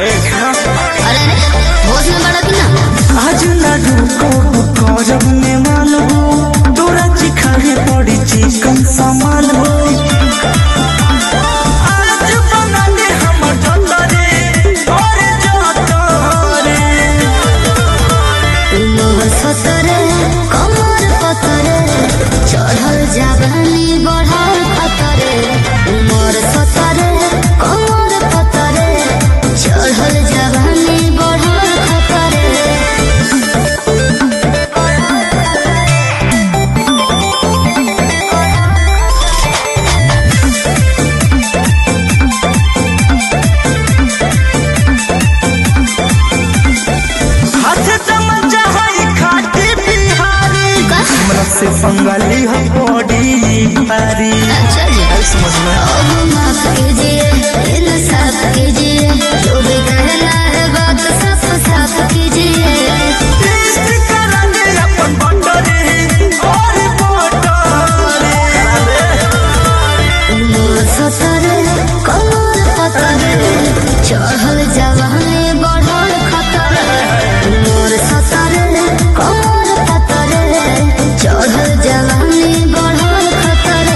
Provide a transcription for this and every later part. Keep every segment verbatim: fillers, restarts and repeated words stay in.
अरे भोज में बड़ा कि ना आज लाडू को करब में मानबो तोरा चिखाए पड़ी चिकन सामान हो आज बना दे हमर जतरे और जतरे उमर सतरे कमर पतरे चढ़ल जवानी बढ़ल खतरे उमर सतरे कमर पतरे चढ़ल जवानी बढ़ल खतरे से बंगाली है बॉडी भारी समझ में अब माफ कीजिए इंसाफ कीजिए जो भी कहना है बात साफ साफ कीजिए टेस्ट करांगे अपन बंडरे और बंडरे उमर सतरे कमर पतरे चढ़ल जवानी बढ़ल खतरे उमर सतरे कमर पतरे चढ़ल जवानी बढ़ल खतरे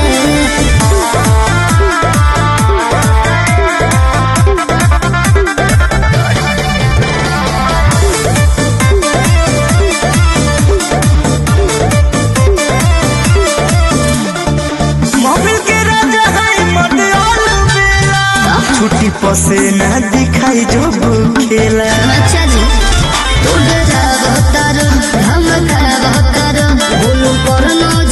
मोबिल के राजा है मटियाल बेला छुट्टी पसे ना दिखाई जो खेला अच्छा जी तू डरा बहतर धमका बहतर बोलू पर न